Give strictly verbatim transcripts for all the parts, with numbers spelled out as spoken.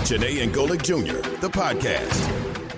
Janae and Golick Junior, the podcast.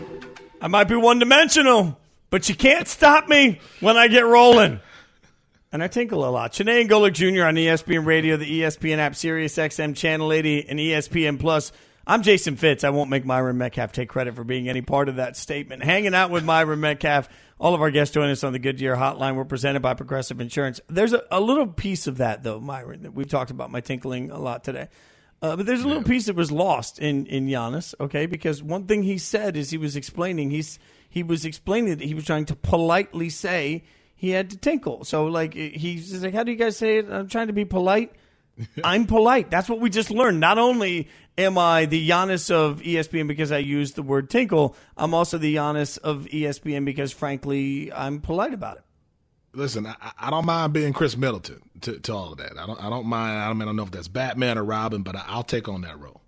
I might be one-dimensional, but you can't stop me when I get rolling. And I tinkle a lot. Janae and Golick Junior on E S P N Radio, the E S P N app, Sirius X M Channel eighty, and E S P N Plus. I'm Jason Fitz. I won't make Myron Metcalf take credit for being any part of that statement. Hanging out with Myron Metcalf. All of our guests join us on the Goodyear Hotline. We're presented by Progressive Insurance. There's a, a little piece of that, though, Myron, that we've talked about my tinkling a lot today. Uh, but there's a little piece that was lost in, in Giannis, okay? Because one thing he said is he was explaining, he's he was explaining that he was trying to politely say he had to tinkle. So, like, he's like, how do you guys say it? I'm trying to be polite. I'm polite. That's what we just learned. Not only am I the Giannis of E S P N because I used the word tinkle, I'm also the Giannis of E S P N because, frankly, I'm polite about it. Listen, I, I don't mind being Chris Middleton to, to all of that. I don't I don't mind. I, mean, I don't know if that's Batman or Robin, but I'll take on that role.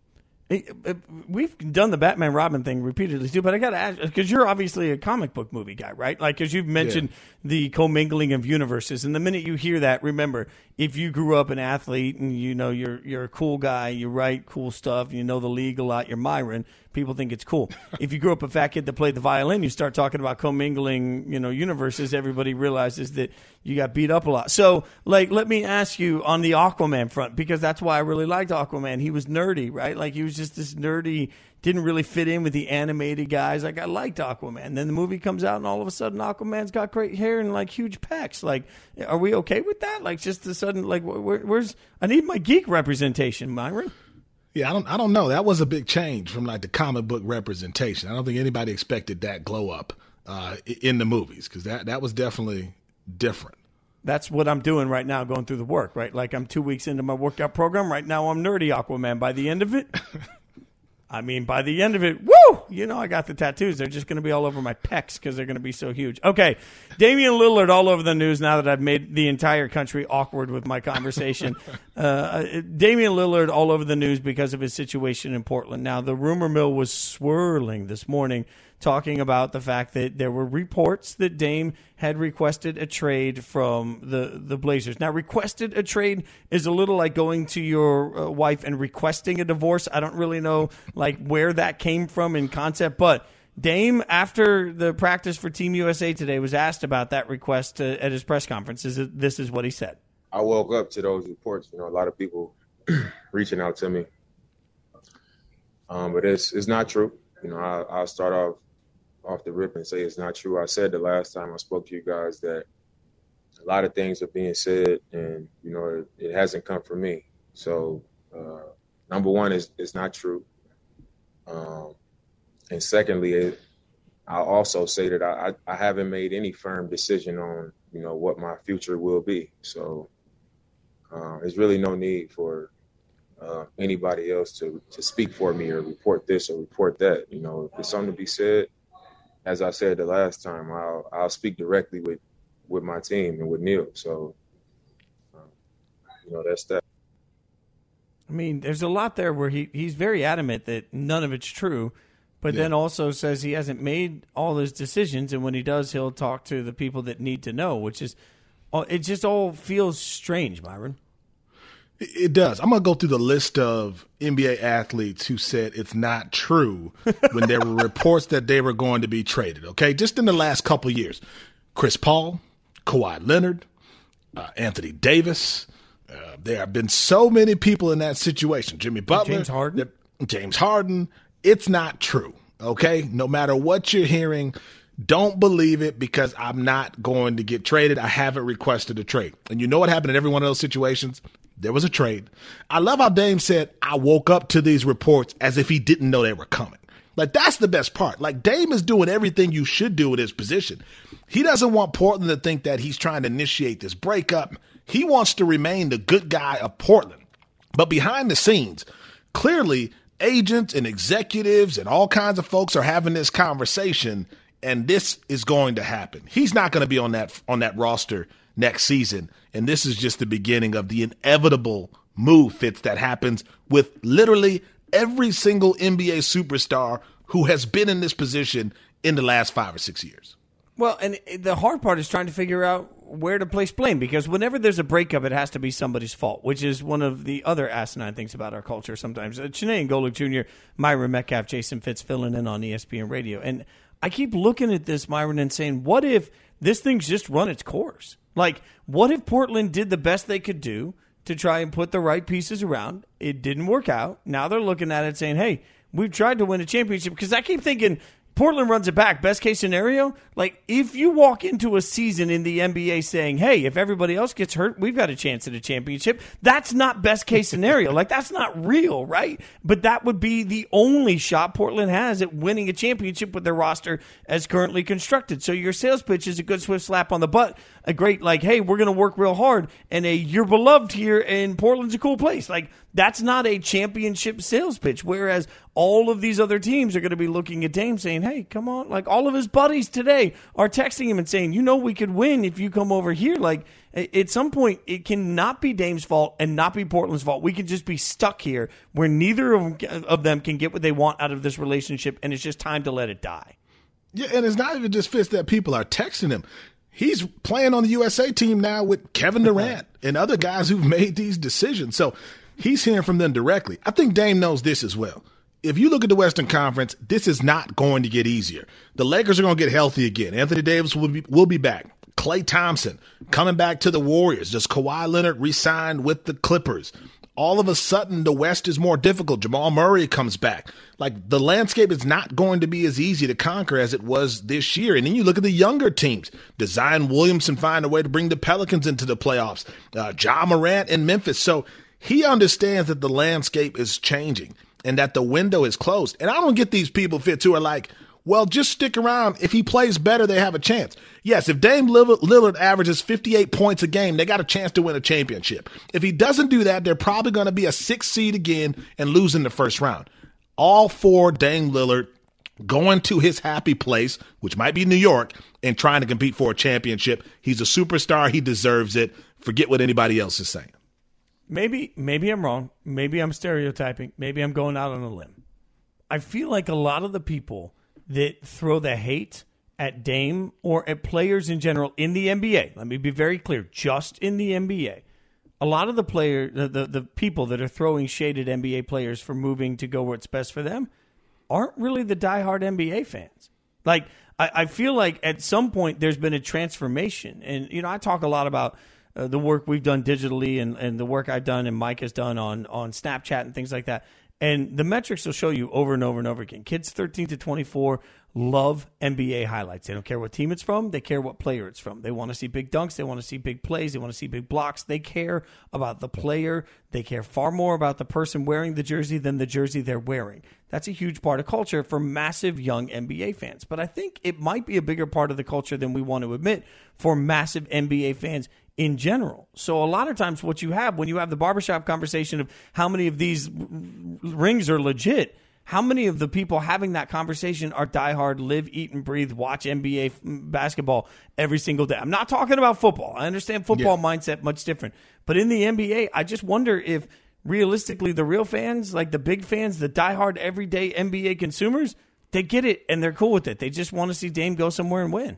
We've done the Batman Robin thing repeatedly too, but I got to ask, because you're obviously a comic book movie guy, right? Like, because you've mentioned yeah. the commingling of universes, and the minute you hear that, remember, if you grew up an athlete and you know you're you're a cool guy, you write cool stuff, you know the league a lot, you're Myron, people think it's cool. If you grew up a fat kid that played the violin, you start talking about commingling, you know, universes, everybody realizes that you got beat up a lot. So, like, let me ask you on the Aquaman front, because that's why I really liked Aquaman. He was nerdy, right? Like, he was just this nerdy, didn't really fit in with the animated guys. Like, I liked Aquaman. Then the movie comes out, and all of a sudden, Aquaman's got great hair and, like, huge pecs. Like, are we okay with that? Like, just the sudden, like, where, where's – I need my geek representation, Myron. Yeah, I don't I don't know. That was a big change from, like, the comic book representation. I don't think anybody expected that glow up uh, in the movies, because that, that was definitely different. That's what I'm doing right now, going through the work, right? Like, I'm two weeks into my workout program. Right now, I'm nerdy Aquaman. By the end of it – I mean, by the end of it, woo! You know, I got the tattoos. They're just going to be all over my pecs because they're going to be so huge. Okay, Damian Lillard all over the news now that I've made the entire country awkward with my conversation. uh, Damian Lillard all over the news because of his situation in Portland. Now, the rumor mill was swirling this morning, talking about the fact that there were reports that Dame had requested a trade from the, the Blazers. Now, requested a trade is a little like going to your uh, wife and requesting a divorce. I don't really know like where that came from in concept, but Dame, after the practice for Team U S A today, was asked about that request uh, at his press conference. This is what he said. I woke up to those reports. You know, a lot of people reaching out to me, um, but it's it's not true. You know, I, I'll start off off the rip and say it's not true. I said the last time I spoke to you guys that a lot of things are being said, and, you know, it, it hasn't come from me. So, uh, number one is it's not true. Um, and secondly, it, I'll also say that I, I haven't made any firm decision on, you know, what my future will be. So uh, there's really no need for uh, anybody else to, to speak for me or report this or report that. You know, if there's something to be said, as I said the last time, I'll I'll speak directly with, with my team and with Neil. So, um, you know, that's that. I mean, there's a lot there where he, he's very adamant that none of it's true, but yeah. then also says he hasn't made all his decisions, and when he does, he'll talk to the people that need to know, which is – it just all feels strange, Myron. It does. I'm going to go through the list of N B A athletes who said it's not true when there were reports that they were going to be traded, okay? Just in the last couple of years. Chris Paul, Kawhi Leonard, uh, Anthony Davis. Uh, there have been so many people in that situation. Jimmy Butler. James Harden. James Harden. It's not true, okay? No matter what you're hearing, don't believe it because I'm not going to get traded. I haven't requested a trade. And you know what happened in every one of those situations? There was a trade. I love how Dame said, I woke up to these reports as if he didn't know they were coming. Like, that's the best part. Like, Dame is doing everything you should do in his position. He doesn't want Portland to think that he's trying to initiate this breakup. He wants to remain the good guy of Portland. But behind the scenes, clearly agents and executives and all kinds of folks are having this conversation, and this is going to happen. He's not going to be on that on that roster next season. And this is just the beginning of the inevitable move, Fitz, that happens with literally every single N B A superstar who has been in this position in the last five or six years. Well, and the hard part is trying to figure out where to place blame, because whenever there's a breakup, it has to be somebody's fault, which is one of the other asinine things about our culture sometimes. Uh, Chiney Golic Junior, Myron Metcalf, Jason Fitz filling in on E S P N Radio. And I keep looking at this, Myron, and saying, what if this thing's just run its course? Like, what if Portland did the best they could do to try and put the right pieces around? It didn't work out. Now they're looking at it saying, hey, we've tried to win a championship. Because I keep thinking, Portland runs it back. Best case scenario, like if you walk into a season in the N B A saying, hey, if everybody else gets hurt, we've got a chance at a championship. That's not best case scenario. Like, that's not real, right? But that would be the only shot Portland has at winning a championship with their roster as currently constructed. So your sales pitch is a good swift slap on the butt. A great, like, hey, we're going to work real hard. And a, you're beloved here, and Portland's a cool place. Like, that's not a championship sales pitch. Whereas all of these other teams are going to be looking at Dame saying, hey, come on. Like, all of his buddies today are texting him and saying, you know, we could win if you come over here. Like, at some point, it cannot be Dame's fault and not be Portland's fault. We can just be stuck here where neither of them can get what they want out of this relationship, and it's just time to let it die. Yeah, and it's not even just Fitz that people are texting him. He's playing on the U S A team now with Kevin Durant and other guys who've made these decisions. So he's hearing from them directly. I think Dame knows this as well. If you look at the Western Conference, this is not going to get easier. The Lakers are going to get healthy again. Anthony Davis will be, will be back. Klay Thompson coming back to the Warriors. Does Kawhi Leonard re-sign with the Clippers? All of a sudden, the West is more difficult. Jamal Murray comes back. Like, the landscape is not going to be as easy to conquer as it was this year. And then you look at the younger teams. Does Zion Williamson find a way to bring the Pelicans into the playoffs? Uh, Ja Morant in Memphis. So he understands that the landscape is changing and that the window is closed. And I don't get these people, Fitz, who are like, well, just stick around. If he plays better, they have a chance. Yes, if Dame Lillard averages fifty-eight points a game, they got a chance to win a championship. If he doesn't do that, they're probably going to be a sixth seed again and lose in the first round. All for Dame Lillard going to his happy place, which might be New York, and trying to compete for a championship. He's a superstar. He deserves it. Forget what anybody else is saying. Maybe, maybe I'm wrong. Maybe I'm stereotyping. Maybe I'm going out on a limb. I feel like a lot of the people that throw the hate at Dame or at players in general in the N B A. Let me be very clear, just in the N B A. A lot of the player, the, the, the people that are throwing shade at N B A players for moving to go where it's best for them aren't really the diehard N B A fans. Like, I, I feel like at some point there's been a transformation. And, you know, I talk a lot about uh, the work we've done digitally and, and the work I've done and Mike has done on, on Snapchat and things like that. And the metrics will show you over and over and over again. Kids thirteen to twenty-four love N B A highlights. They don't care what team it's from. They care what player it's from. They want to see big dunks. They want to see big plays. They want to see big blocks. They care about the player. They care far more about the person wearing the jersey than the jersey they're wearing. That's a huge part of culture for massive young N B A fans. But I think it might be a bigger part of the culture than we want to admit for massive N B A fans in general. So a lot of times what you have when you have the barbershop conversation of how many of these rings are legit, how many of the people having that conversation are diehard, live, eat, and breathe, watch N B A basketball every single day? I'm not talking about football. I understand football yeah. mindset much different. But in the N B A, I just wonder if realistically the real fans, like the big fans, the diehard everyday N B A consumers, they get it and they're cool with it. They just want to see Dame go somewhere and win.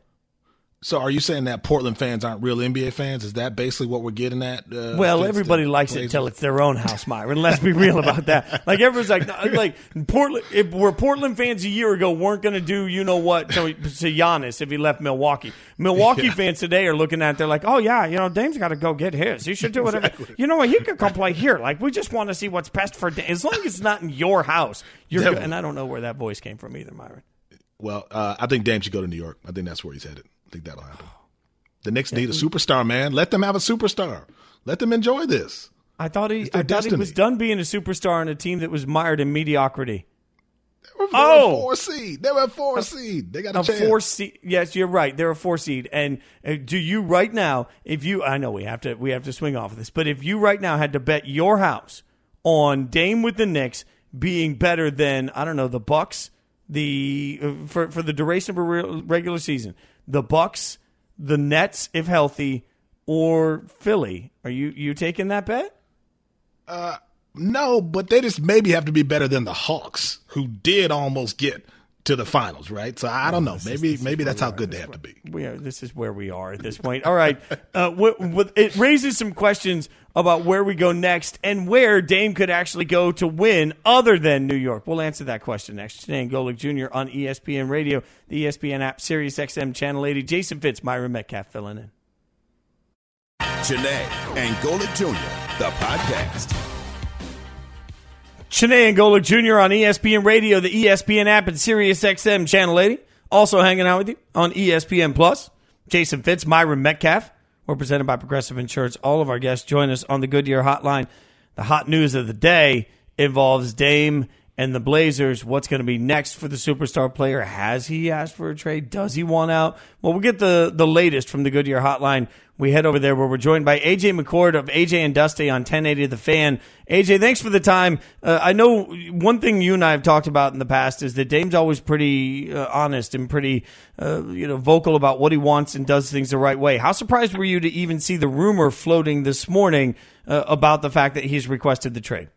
So are you saying that Portland fans aren't real N B A fans? Is that basically what we're getting at? Uh, well, everybody likes it until it's their own house, Myron. Let's be real about that. Like, everyone's like, like Portland. If we're Portland fans a year ago weren't going to do, you know what, to, to Giannis if he left Milwaukee. Milwaukee yeah. fans today are looking at it, they're like, oh, yeah, you know, Dame's got to go get his. He should do whatever. Exactly. You know what, he could come play here. Like, we just want to see what's best for Dame. As long as it's not in your house, you're good. And I don't know where that voice came from either, Myron. Well, uh, I think Dame should go to New York. I think that's where he's headed. I think that'll happen. The Knicks need a superstar, man. Let them have a superstar. Let them enjoy this. I thought he, I thought he was done being a superstar on a team that was mired in mediocrity. They were, they oh, were four seed. They were a four a, seed. They got a, a chance. Four seed. Yes, you're right. They're a four seed. And uh, do you right now? If you, I know we have to, we have to swing off of this. But if you right now had to bet your house on Dame with the Knicks being better than, I don't know, the Bucks, the uh, for for the duration of a re- regular season, the Bucks, the Nets, if healthy, or Philly. Are you you taking that bet? Uh, no, but they just maybe have to be better than the Hawks, who did almost get to the finals, right? So I don't know. Maybe is, maybe that's how good they have to be. We are, this is where we are at this point. All right. Uh, what, what, it raises some questions about where we go next and where Dame could actually go to win other than New York. We'll answer that question next. Chiney and Golic Junior on E S P N Radio, the E S P N app, Sirius X M Channel eighty. Jason Fitz, Myra Metcalf filling in. Chiney and Golic Junior, the podcast. Chiney and Golic Junior on E S P N Radio, the E S P N app, and Sirius X M Channel eighty. Also hanging out with you on E S P N Plus. Jason Fitz, Myra Metcalf. We're presented by Progressive Insurance. All of our guests join us on the Goodyear Hotline. The hot news of the day involves Dame and the Blazers. What's going to be next for the superstar player? Has he asked for a trade? Does he want out? Well, we'll get the, the latest from the Goodyear Hotline. We head over there where we're joined by A J McCord of A J and Dusty on ten eighty The Fan. A J, thanks for the time. Uh, I know one thing you and I have talked about in the past is that Dame's always pretty uh, honest and pretty uh, you know, vocal about what he wants and does things the right way. How surprised were you to even see the rumor floating this morning uh, about the fact that he's requested the trade?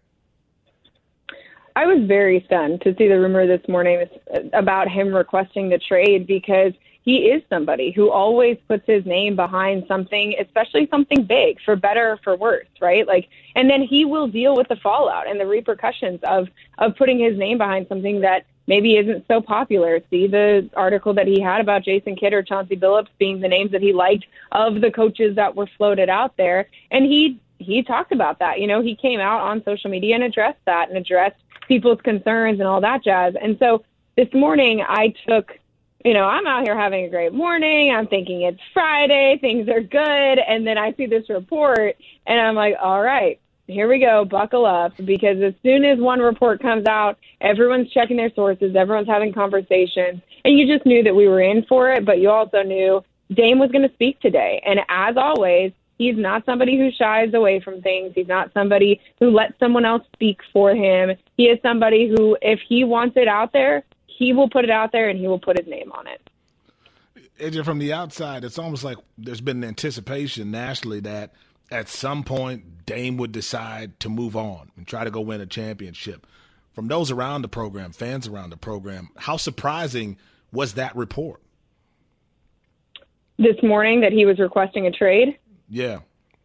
I was very stunned to see the rumor this morning about him requesting the trade because he is somebody who always puts his name behind something, especially something big, for better or for worse, right? Like, and then he will deal with the fallout and the repercussions of, of putting his name behind something that maybe isn't so popular. See the article that he had about Jason Kidd or Chauncey Billups being the names that he liked of the coaches that were floated out there. And he, he talked about that. You know, he came out on social media and addressed that and addressed people's concerns and all that jazz. And so this morning I took, you know, I'm out here having a great morning. I'm thinking it's Friday. Things are good. And then I see this report and I'm like, all right, here we go. Buckle up. Because as soon as one report comes out, everyone's checking their sources. Everyone's having conversations. And you just knew that we were in for it. But you also knew Dame was going to speak today. And as always, he's not somebody who shies away from things. He's not somebody who lets someone else speak for him. He is somebody who, if he wants it out there, he will put it out there and he will put his name on it. A J, from the outside, it's almost like there's been an anticipation nationally that at some point Dame would decide to move on and try to go win a championship. From those around the program, fans around the program, how surprising was that report? This morning that he was requesting a trade? Yeah.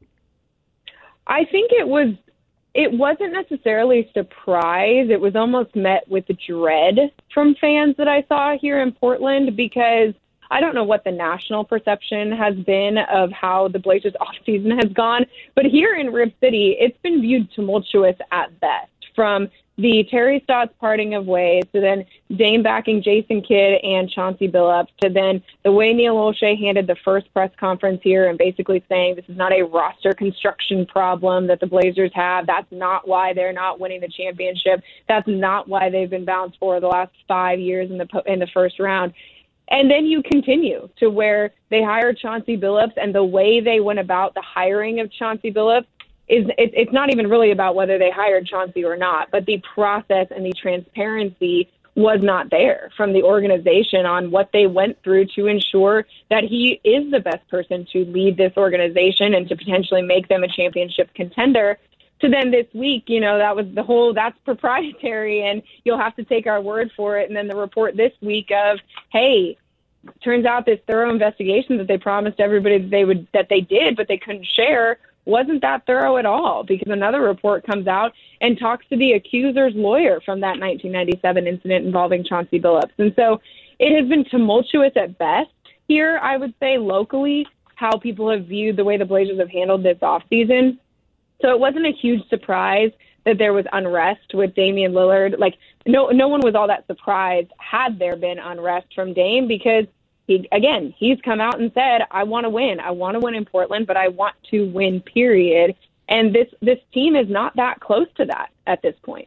I think it was, it wasn't necessarily surprise. It was almost met with dread from fans that I saw here in Portland because I don't know what the national perception has been of how the Blazers offseason has gone, but here in Rip City, it's been viewed tumultuous at best, from the Terry Stotts parting of ways to then Dame backing Jason Kidd and Chauncey Billups to then the way Neil Olshey handled the first press conference here and basically saying this is not a roster construction problem that the Blazers have. That's not why they're not winning the championship. That's not why they've been bounced for the last five years in the in the first round. And then you continue to where they hired Chauncey Billups, and the way they went about the hiring of Chauncey Billups is it, it's not even really about whether they hired Chauncey or not, but the process and the transparency was not there from the organization on what they went through to ensure that he is the best person to lead this organization and to potentially make them a championship contender. So then this week, you know, that was the whole, that's proprietary and you'll have to take our word for it. And then the report this week of, hey, turns out this thorough investigation that they promised everybody that they would, that they did, but they couldn't share, wasn't that thorough at all, because another report comes out and talks to the accuser's lawyer from that nineteen ninety-seven incident involving Chauncey Billups. And so it has been tumultuous at best here, I would say, locally, how people have viewed the way the Blazers have handled this offseason. So it wasn't a huge surprise that there was unrest with Damian Lillard. Like, no, no one was all that surprised had there been unrest from Dame because He, again, he's come out and said, I want to win. I want to win in Portland, but I want to win, period. And this, this team is not that close to that at this point.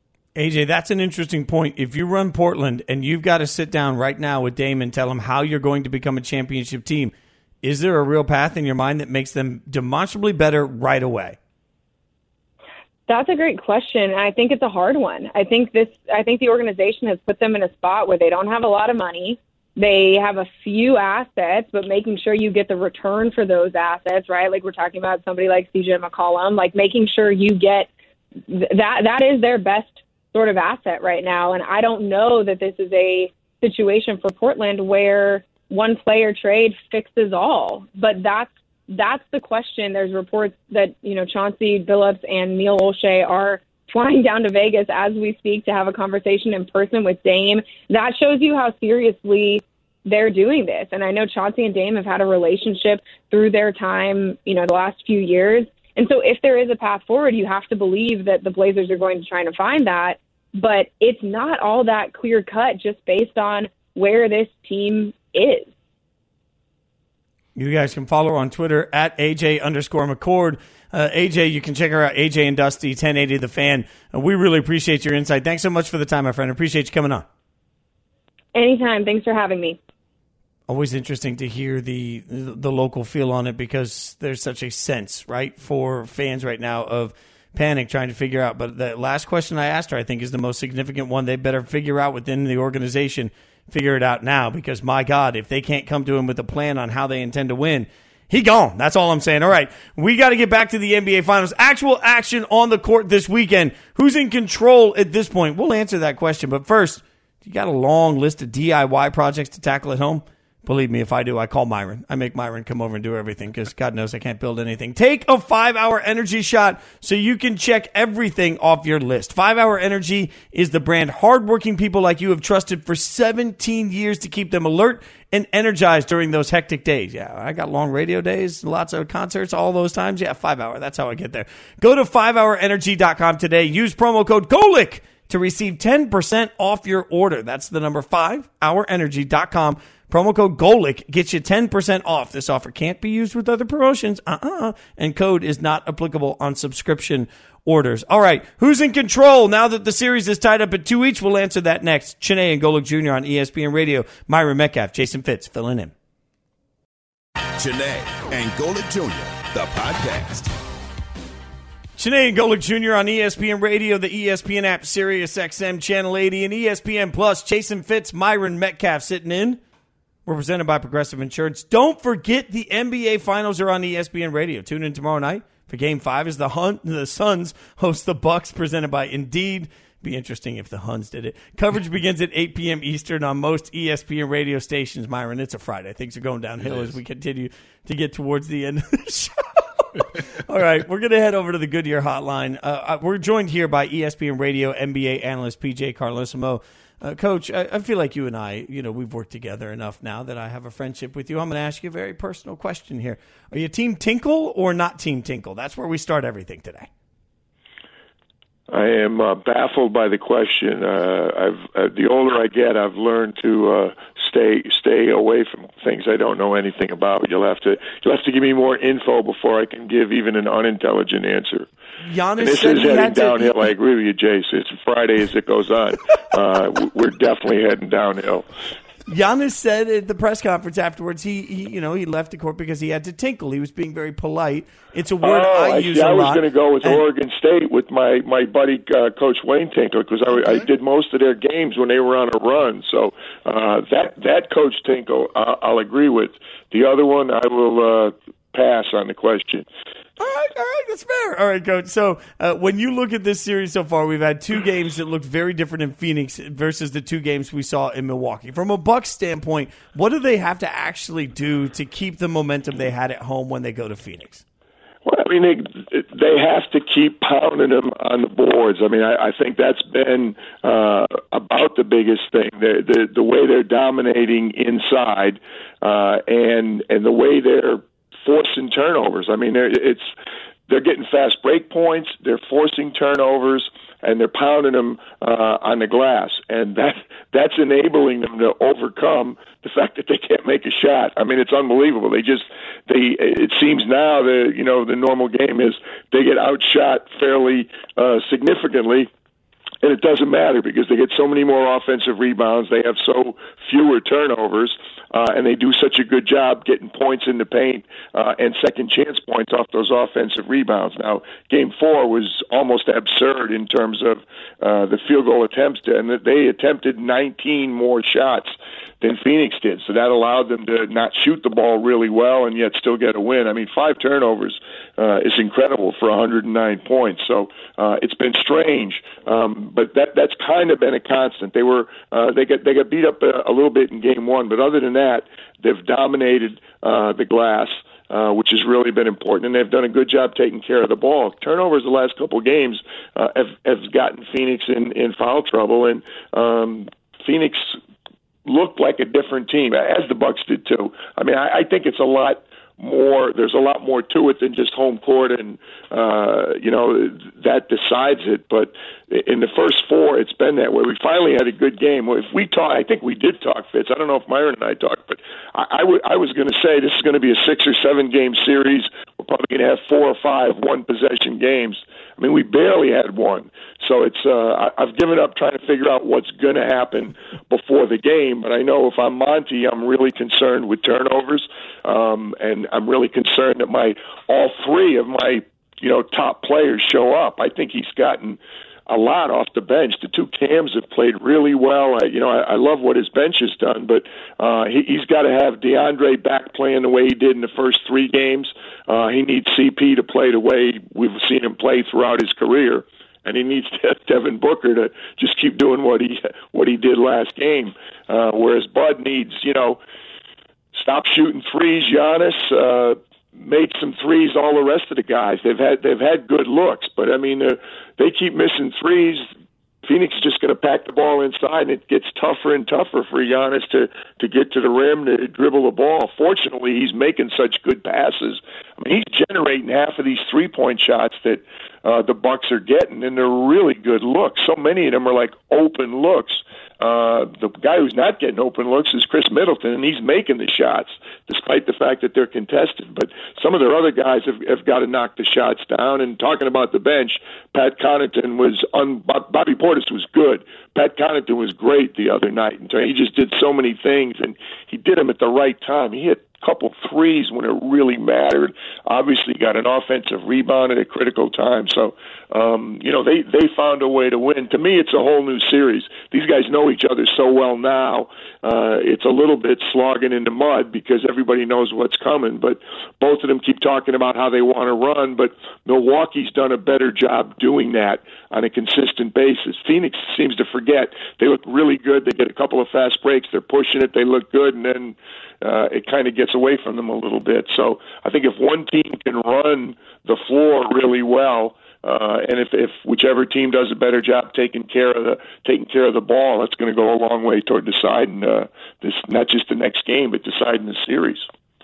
A J, that's an interesting point. If you run Portland and you've got to sit down right now with Dame and tell him how you're going to become a championship team, is there a real path in your mind that makes them demonstrably better right away? That's a great question. And I think it's a hard one. I think this, I think the organization has put them in a spot where they don't have a lot of money. They have a few assets, but making sure you get the return for those assets, right? Like we're talking about somebody like C J McCollum, like making sure you get th- that. That is their best sort of asset right now. And I don't know that this is a situation for Portland where one player trade fixes all. But that's that's the question. There's reports that, you know, Chauncey Billups and Neil Olshey are flying down to Vegas as we speak to have a conversation in person with Dame. That shows you how seriously they're doing this. And I know Chauncey and Dame have had a relationship through their time, you know, the last few years. And so if there is a path forward, you have to believe that the Blazers are going to try to find that. But it's not all that clear cut just based on where this team is. You guys can follow her on Twitter at A J underscore McCord. Uh, A J, you can check her out, A J and Dusty, ten eighty The Fan. Uh, we really appreciate your insight. Thanks so much for the time, my friend. Appreciate you coming on. Anytime. Thanks for having me. Always interesting to hear the the local feel on it because there's such a sense, right, for fans right now of panic trying to figure out. But the last question I asked her, I think, is the most significant one. They better figure out within the organization, figure it out now because, my God, if they can't come to him with a plan on how they intend to win, he gone. That's all I'm saying. All right, we got to get back to the N B A Finals. Actual action on the court this weekend. Who's in control at this point? We'll answer that question. But first, you got a long list of D I Y projects to tackle at home? Believe me, if I do, I call Myron. I make Myron come over and do everything because God knows I can't build anything. Take a five-hour energy shot so you can check everything off your list. five-hour Energy is the brand hardworking people like you have trusted for seventeen years to keep them alert and energized during those hectic days. Yeah, I got long radio days, lots of concerts, all those times. Yeah, five-hour. That's how I get there. Go to five hour energy dot com today. Use promo code GOLIC to receive ten percent off your order. That's the number five hour energy dot com. Promo code GOLIC gets you ten percent off. This offer can't be used with other promotions. Uh-uh. And code is not applicable on subscription orders. All right. Who's in control now that the series is tied up at two each? We'll answer that next. Chiney and Golic Junior on E S P N Radio. Myron Metcalf, Jason Fitz filling in. Chiney and Golic Junior, the podcast. Chiney and Golic Junior on E S P N Radio, the E S P N app, Sirius X M Channel eighty, and E S P N Plus. Jason Fitz, Myron Metcalf sitting in. We're presented by Progressive Insurance. Don't forget the N B A Finals are on E S P N Radio. Tune in tomorrow night for Game Five as the Hun- the Suns host the Bucks, presented by Indeed. Be interesting if the Huns did it. Coverage begins at eight p.m. Eastern on most E S P N radio stations. Myron, it's a Friday. Things are going downhill as we continue to get towards the end of the show. All right, we're going to head over to the Goodyear Hotline. Uh, we're joined here by E S P N Radio N B A analyst P J Carlesimo. Uh, Coach, I, I feel like you and I, you know, we've worked together enough now that I have a friendship with you. I'm going to ask you a very personal question here. Are you Team Tinkle or not Team Tinkle? That's where we start everything today. I am uh, baffled by the question. Uh, I've uh, the older I get, I've learned to uh, stay stay away from things I don't know anything about. You'll have to you'll have to give me more info before I can give even an unintelligent answer. Giannis and this said is he heading had to, downhill. I agree with you, Jace. It's Friday as it goes on. uh, we're definitely heading downhill. Giannis said at the press conference afterwards, he, he you know he left the court because he had to tinkle. He was being very polite. It's a word oh, I, I use see, a I lot. was going to go with and, Oregon State with my my buddy uh, Coach Wayne Tinkle because I, okay. I did most of their games when they were on a run. So uh, that that Coach Tinkle, uh, I'll agree with. The other one, I will uh, pass on the question. All right, all right, that's fair. All right, Coach. So uh, when you look at this series so far, we've had two games that look very different in Phoenix versus the two games we saw in Milwaukee. From a Bucks standpoint, what do they have to actually do to keep the momentum they had at home when they go to Phoenix? Well, I mean, they they have to keep pounding them on the boards. I mean, I, I think that's been uh, about the biggest thing. The, the the way they're dominating inside, uh, and and the way they're forcing turnovers. I mean, they're, it's they're getting fast break points. They're forcing turnovers, and they're pounding them uh, on the glass, and that that's enabling them to overcome the fact that they can't make a shot. I mean, it's unbelievable. They just they. It seems now the you know the normal game is they get outshot fairly uh, significantly. And it doesn't matter because they get so many more offensive rebounds. They have so fewer turnovers, uh, and they do such a good job getting points in the paint uh, and second chance points off those offensive rebounds. Now, Game Four was almost absurd in terms of uh, the field goal attempts, and they attempted nineteen more shots than Phoenix did. So that allowed them to not shoot the ball really well and yet still get a win. I mean, five turnovers uh, is incredible for one hundred nine points. So uh, it's been strange, um, but that that's kind of been a constant. They were uh, they got they got beat up a, a little bit in game one, but other than that, they've dominated uh, the glass. Uh, which has really been important, and they've done a good job taking care of the ball. Turnovers the last couple of games uh, have, have gotten Phoenix in, in foul trouble, and um, Phoenix looked like a different team, as the Bucks did too. I mean, I, I think it's a lot more. There's a lot more to it than just home court, and uh, you know that decides it. But in the first four, it's been that way. We finally had a good game. If we talk, I think we did talk, Fitz. I don't know if Myron and I talked, but I, I, w- I was going to say this is going to be a six or seven game series. We're probably going to have four or five one possession games. I mean, we barely had one. So it's uh, I, I've given up trying to figure out what's going to happen before the game. But I know if I'm Monty, I'm really concerned with turnovers, um, and I'm really concerned that my all three of my you know top players show up. I think he's gotten a lot off the bench. The two Cams have played really well. I, you know, I, I love what his bench has done, but uh, he, he's got to have DeAndre back playing the way he did in the first three games. Uh, he needs C P to play the way we've seen him play throughout his career, and he needs Devin Booker to just keep doing what he what he did last game. Uh, whereas Bud needs, you know, stop shooting threes. Giannis uh, made some threes. All the rest of the guys, they've had they've had good looks, but I mean, uh, they keep missing threes. Phoenix is just going to pack the ball inside, and it gets tougher and tougher for Giannis to, to get to the rim, to dribble the ball. Fortunately, he's making such good passes. I mean, he's generating half of these three-point shots that uh, the Bucks are getting, and they're really good looks. So many of them are like open looks. Uh, the guy who's not getting open looks is Chris Middleton, and he's making the shots, despite the fact that they're contested. But some of their other guys have, have got to knock the shots down. And talking about the bench, Pat Connaughton was un- Bobby Portis was good. Pat Connaughton was great the other night. And he just did so many things, and he did them at the right time. He hit couple threes when it really mattered. Obviously got an offensive rebound at a critical time. So, um, you know, they, they found a way to win. To me, it's a whole new series. These guys know each other so well now. Uh, it's a little bit slogging in the mud because everybody knows what's coming. But both of them keep talking about how they want to run. But Milwaukee's done a better job doing that on a consistent basis. Phoenix seems to forget. They look really good. They get a couple of fast breaks. They're pushing it. They look good. And then Uh, it kind of gets away from them a little bit. So I think if one team can run the floor really well, uh, and if, if whichever team does a better job taking care of the taking care of the ball, that's going to go a long way toward deciding uh, this, not just the next game, but deciding the series.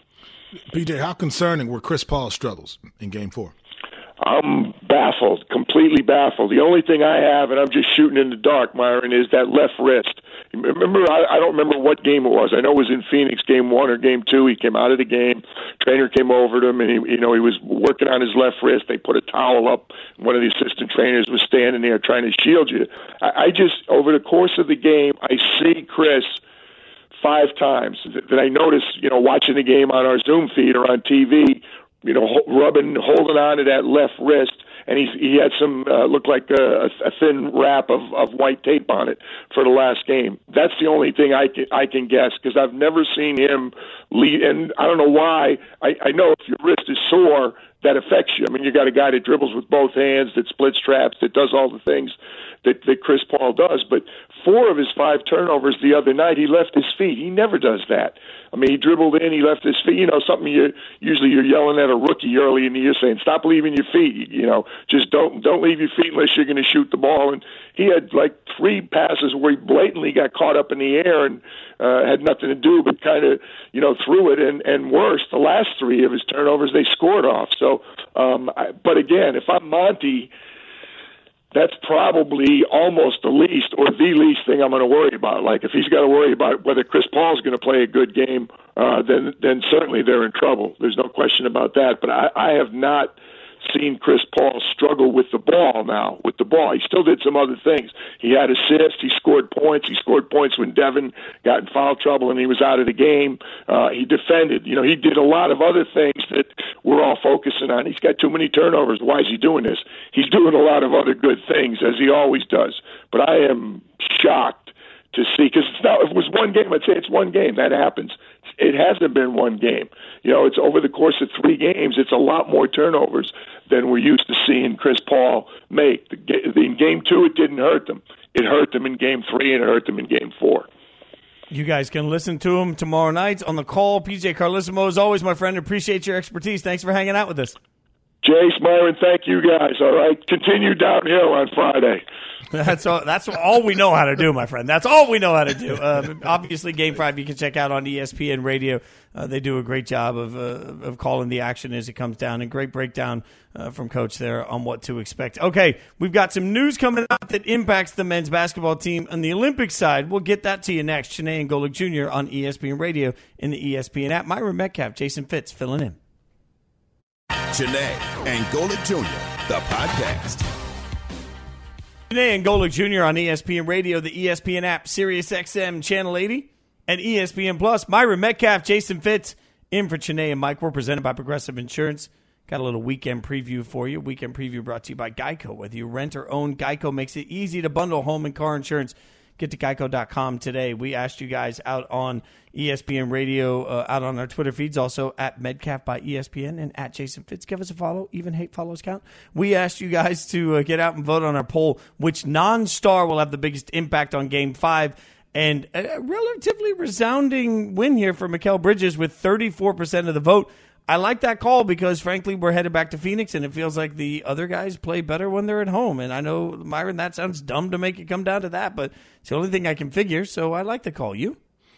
P J, how concerning were Chris Paul's struggles in Game Four? I'm baffled, completely baffled. The only thing I have, and I'm just shooting in the dark, Myron, is that left wrist. Remember, I, I don't remember what game it was. I know it was in Phoenix, game one or game two. He came out of the game. Trainer came over to him, and he, you know, he was working on his left wrist. They put a towel up. One of the assistant trainers was standing there trying to shield you. I, I just, over the course of the game, I see Chris five times that I noticed, you know, watching the game on our Zoom feed or on T V, you know, rubbing, holding on to that left wrist, and he he had some uh, looked like a, a thin wrap of, of white tape on it for the last game. That's the only thing I can I can guess because I've never seen him lead, and I don't know why. I, I know if your wrist is sore, that affects you. I mean, you got a guy that dribbles with both hands, that splits traps, that does all the things that, that Chris Paul does. But four of his five turnovers the other night, he left his feet. He never does that. I mean, he dribbled in, he left his feet. You know, something you usually you're yelling at a rookie early in the year saying, stop leaving your feet. You know, just don't don't leave your feet unless you're going to shoot the ball. And he had like three passes where he blatantly got caught up in the air and uh, had nothing to do but kind of, you know, threw it. And, and worse, the last three of his turnovers, they scored off. So, um, I, but again, if I'm Monty, that's probably almost the least or the least thing I'm going to worry about. Like if he's got to worry about whether Chris Paul's going to play a good game, uh, then then certainly they're in trouble. There's no question about that. But I, I have not seen Chris Paul struggle with the ball now, with the ball. He still did some other things. He had assists. He scored points. He scored points when Devin got in foul trouble and he was out of the game. Uh, he defended. You know, he did a lot of other things that we're all focusing on. He's got too many turnovers. Why is he doing this? He's doing a lot of other good things, as he always does. But I am shocked to see, because it's not, if it was one game, I'd say it's one game. That happens. It hasn't been one game. You know, it's over the course of three games. It's a lot more turnovers than we're used to seeing Chris Paul make. The, in game two, it didn't hurt them. It hurt them in game three, and it hurt them in game four. You guys can listen to him tomorrow night on the call. P J Carlesimo, as always, my friend, appreciate your expertise. Thanks for hanging out with us. Jace, Myron, thank you guys. All right, continue downhill on Friday. That's all. That's all we know how to do, my friend. That's all we know how to do. Uh, obviously, Game Five you can check out on E S P N Radio. Uh, they do a great job of uh, of calling the action as it comes down, and great breakdown uh, from Coach there on what to expect. Okay, we've got some news coming out that impacts the men's basketball team on the Olympic side. We'll get that to you next. Chiney and Golic Junior on E S P N Radio in the E S P N app. Myron Metcalf, Jason Fitz filling in. Chiney and Golic Junior, the podcast. Chiney and Golic Junior on E S P N Radio, the E S P N app, Sirius X M Channel eighty, and E S P N Plus. Myron Metcalf, Jason Fitz, in for Chiney and Mike. We're presented by Progressive Insurance. Got a little weekend preview for you. Weekend preview brought to you by Geico. Whether you rent or own, Geico makes it easy to bundle home and car insurance. Get to geico dot com today. We asked you guys out on E S P N Radio, uh, out on our Twitter feeds, also at Medcalf by E S P N and at Jason Fitz. Give us a follow. Even hate follows count. We asked you guys to uh, get out and vote on our poll, which non-star will have the biggest impact on Game five. And a relatively resounding win here for Mikal Bridges with thirty-four percent of the vote. I like that call because, frankly, we're headed back to Phoenix, and it feels like the other guys play better when they're at home. And I know, Myron, that sounds dumb to make it come down to that, but it's the only thing I can figure, so I like the call. You?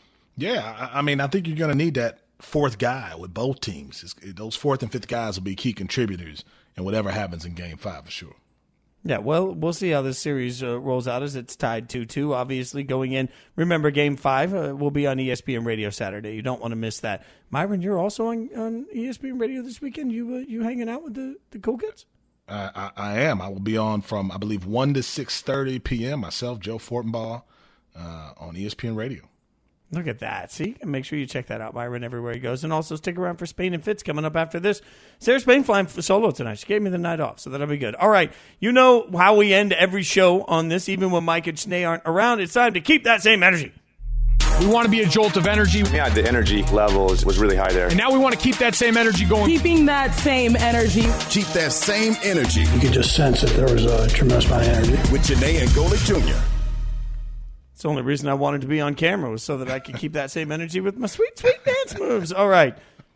Yeah, I mean, I think you're going to need that fourth guy with both teams. It's, those fourth and fifth guys will be key contributors in whatever happens in Game five for sure. Yeah, well, we'll see how this series uh, rolls out as it's tied two two, obviously, going in. Remember, Game five uh, will be on E S P N Radio Saturday. You don't want to miss that. Myron, you're also on, on E S P N Radio this weekend? You uh, you hanging out with the, the cool kids? Uh, I, I am. I will be on from, I believe, one to six thirty p.m., myself, Joe Fortenbaugh, uh, on E S P N Radio. Look at that. See? And make sure you check that out, Myron, everywhere he goes. And also stick around for Spain and Fitz coming up after this. Sarah Spain flying for solo tonight. She gave me the night off, so that'll be good. All right. You know how we end every show on this, even when Mike and Chiney aren't around. It's time to keep that same energy. We want to be a jolt of energy. Yeah, the energy level was, was really high there. And now we want to keep that same energy going. Keeping that same energy. Keep that same energy. You could just sense that there was a tremendous amount of energy. With Chiney and Golic Junior It's the only reason I wanted to be on camera was so that I could keep that same energy with my sweet, sweet dance moves. All right.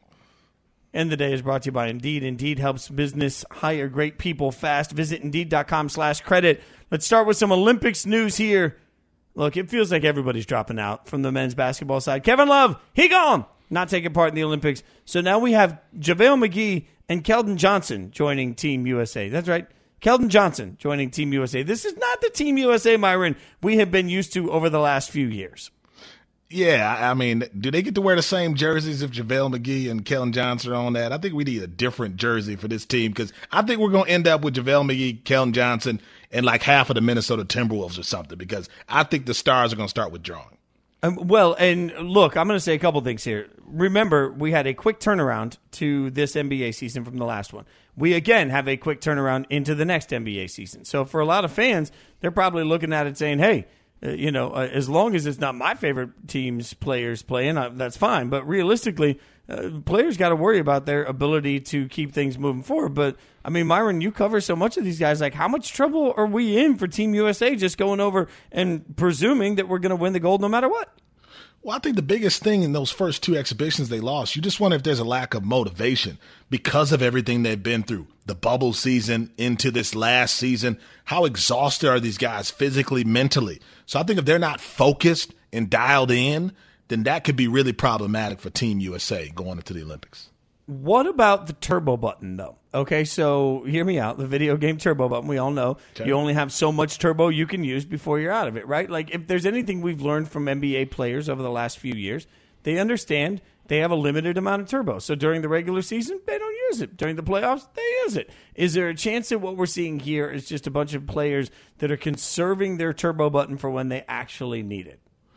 End the day is brought to you by Indeed. Indeed helps business hire great people fast. Visit Indeed.com slash credit. Let's start with some Olympics news here. Look, it feels like everybody's dropping out from the men's basketball side. Kevin Love, he gone. Not taking part in the Olympics. So now we have JaVale McGee and Keldon Johnson joining Team U S A. That's right. Keldon Johnson joining Team U S A. This is not the Team U S A, Myron, we have been used to over the last few years. Yeah, I mean, do they get to wear the same jerseys if JaVale McGee and Keldon Johnson are on that? I think we need a different jersey for this team because I think we're going to end up with JaVale McGee, Keldon Johnson, and like half of the Minnesota Timberwolves or something because I think the stars are going to start withdrawing. Um, well, and look, I'm going to say a couple things here. Remember, we had a quick turnaround to this N B A season from the last one. We, again, have a quick turnaround into the next N B A season. So for a lot of fans, they're probably looking at it saying, hey, uh, you know, uh, as long as it's not my favorite team's players playing, uh, that's fine. But realistically, uh, players got to worry about their ability to keep things moving forward. But, I mean, Myron, you cover so much of these guys. Like, how much trouble are we in for Team U S A just going over and presuming that we're going to win the gold no matter what? Well, I think the biggest thing in those first two exhibitions they lost, you just wonder if there's a lack of motivation because of everything they've been through. The bubble season into this last season, how exhausted are these guys physically, mentally? So I think if they're not focused and dialed in, then that could be really problematic for Team U S A going into the Olympics. What about the turbo button, though? Okay, so hear me out. The video game turbo button, we all know okay. You only have so much turbo you can use before you're out of it, right? Like, if there's anything we've learned from N B A players over the last few years, they understand they have a limited amount of turbo. So during the regular season, they don't use it. During the playoffs, they use it. Is there a chance that what we're seeing here is just a bunch of players that are conserving their turbo button for when they actually need it?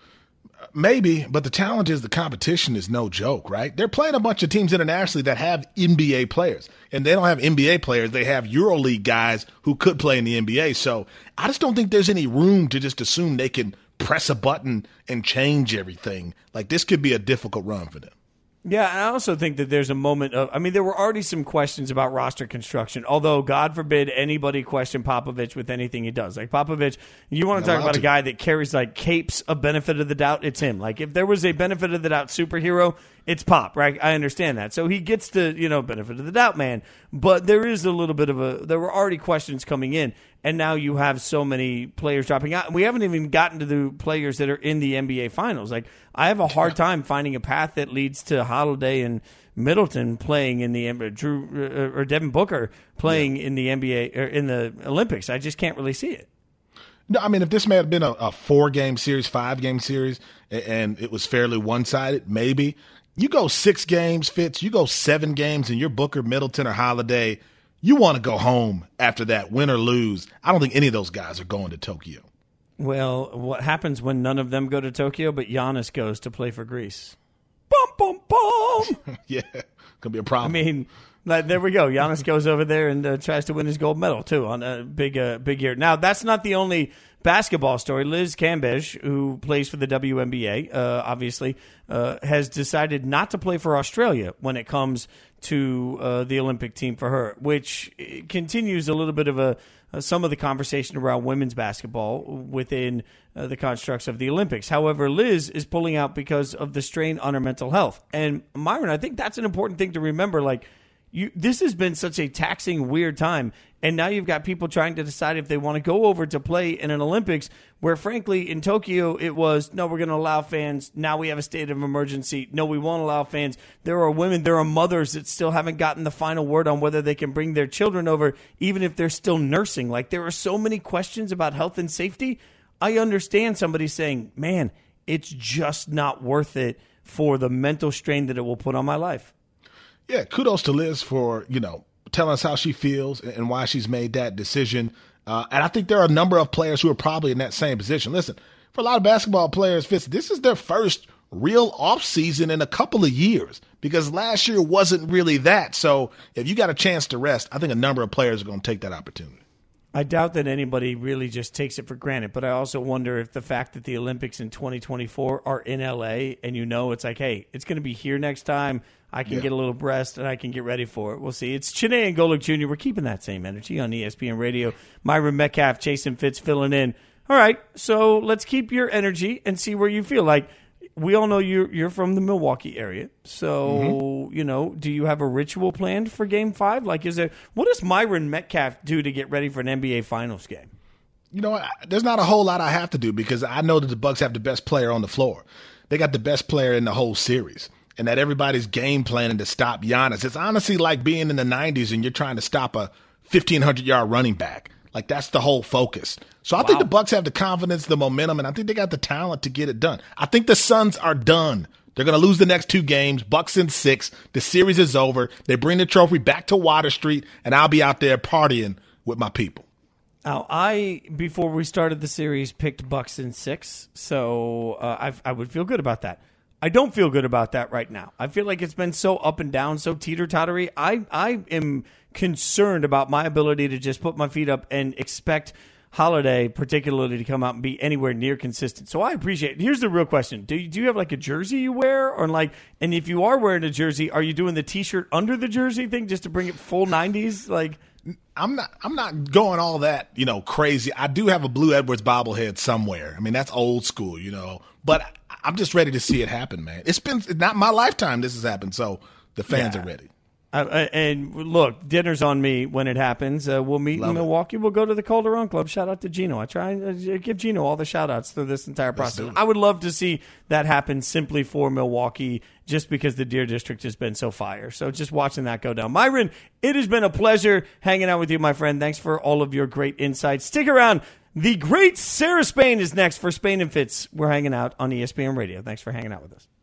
Maybe, but the challenge is the competition is no joke, right? They're playing a bunch of teams internationally that have N B A players, and they don't have N B A players. They have EuroLeague guys who could play in the N B A. So I just don't think there's any room to just assume they can press a button and change everything. Like, this could be a difficult run for them. Yeah, and I also think that there's a moment of, I mean, there were already some questions about roster construction, although God forbid anybody question Popovich with anything he does. Like, Popovich, you want to talk about to. a guy that carries, like, capes a benefit of the doubt, it's him. Like, if there was a benefit of the doubt superhero, it's Pop, right? I understand that. So he gets the, you know, benefit of the doubt, man. But there is a little bit of a, there were already questions coming in, and now you have so many players dropping out. We haven't even gotten to the players that are in the N B A Finals. Like, I have a hard time finding a path that leads to Holiday and Middleton playing in the N B A, Drew or Devin Booker playing yeah. in the N B A or in the Olympics. I just can't really see it. No, I mean, if this may have been a, a four-game series, five-game series, and it was fairly one-sided, maybe. You go six games, Fitz, you go seven games, and you're Booker, Middleton, or Holiday, you want to go home after that, win or lose. I don't think any of those guys are going to Tokyo. Well, what happens when none of them go to Tokyo, but Giannis goes to play for Greece? Bum, bum, bum! Yeah, could be a problem. I mean, like, there we go. Giannis goes over there and uh, tries to win his gold medal, too, on a big, uh, big year. Now, that's not the only basketball story. Liz Cambage, who plays for the W N B A, uh, obviously, uh, has decided not to play for Australia when it comes to uh, the Olympic team for her, which continues a little bit of a uh, some of the conversation around women's basketball within uh, the constructs of the Olympics. However, Liz is pulling out because of the strain on her mental health. And Myron, I think that's an important thing to remember. Like, You, this has been such a taxing, weird time, and now you've got people trying to decide if they want to go over to play in an Olympics where, frankly, in Tokyo, it was, no, we're going to allow fans. Now we have a state of emergency. No, we won't allow fans. There are women, there are mothers that still haven't gotten the final word on whether they can bring their children over, even if they're still nursing. Like, there are so many questions about health and safety. I understand somebody saying, man, it's just not worth it for the mental strain that it will put on my life. Yeah, kudos to Liz for, you know, telling us how she feels and why she's made that decision. Uh, and I think there are a number of players who are probably in that same position. Listen, for a lot of basketball players, Fitz, this is their first real offseason in a couple of years because last year wasn't really that. So if you got a chance to rest, I think a number of players are going to take that opportunity. I doubt that anybody really just takes it for granted, but I also wonder if the fact that the Olympics in twenty twenty-four are in L A and you know it's like, hey, it's going to be here next time. I can yeah. get a little rest and I can get ready for it. We'll see. It's Chiney and Golic Junior We're keeping that same energy on E S P N Radio. Myron Metcalf, Jason Fitz filling in. All right, so let's keep your energy and see where you feel. Like, we all know you're you're from the Milwaukee area, so mm-hmm. you know. Do you have a ritual planned for Game Five? Like, is there what does Myron Metcalf do to get ready for an N B A Finals game? You know, there's not a whole lot I have to do because I know that the Bucks have the best player on the floor. They got the best player in the whole series, and that everybody's game planning to stop Giannis. It's honestly like being in the nineties and you're trying to stop a fifteen hundred yard running back. Like, that's the whole focus. So I wow. think the Bucks have the confidence, the momentum, and I think they got the talent to get it done. I think the Suns are done. They're going to lose the next two games. Bucks in six. The series is over. They bring the trophy back to Water Street, and I'll be out there partying with my people. Now, I, before we started the series, picked Bucks in six, so uh, I, I would feel good about that. I don't feel good about that right now. I feel like it's been so up and down, so teeter-tottery. I, I am concerned about my ability to just put my feet up and expect Holiday particularly to come out and be anywhere near consistent. So I appreciate it. Here's the real question. Do you, do you have like a jersey you wear? Or like, and if you are wearing a jersey, are you doing the T-shirt under the jersey thing just to bring it full nineties? Like, I'm not I'm not going all that, you know, crazy. I do have a Blue Edwards bobblehead somewhere. I mean, that's old school, you know. But I'm just ready to see it happen, man. It's been not my lifetime this has happened, so the fans yeah. are ready. Uh, and look, dinner's on me when it happens. Uh, we'll meet Love in Milwaukee. It. We'll go to the Calderon Club. Shout out to Gino. I try and uh, give Gino all the shout outs through this entire process. I would love to see that happen simply for Milwaukee just because the Deer District has been so fire. So just watching that go down. Myron, it has been a pleasure hanging out with you, my friend. Thanks for all of your great insights. Stick around. The great Sarah Spain is next for Spain and Fitz. We're hanging out on E S P N Radio. Thanks for hanging out with us.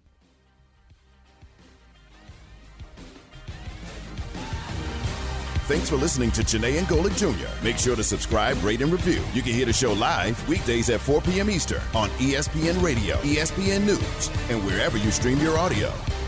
thanks for listening to Janae and Golic Junior Make sure to subscribe, rate, and review. You can hear the show live weekdays at four p.m. Eastern on E S P N Radio, E S P N News, and wherever you stream your audio.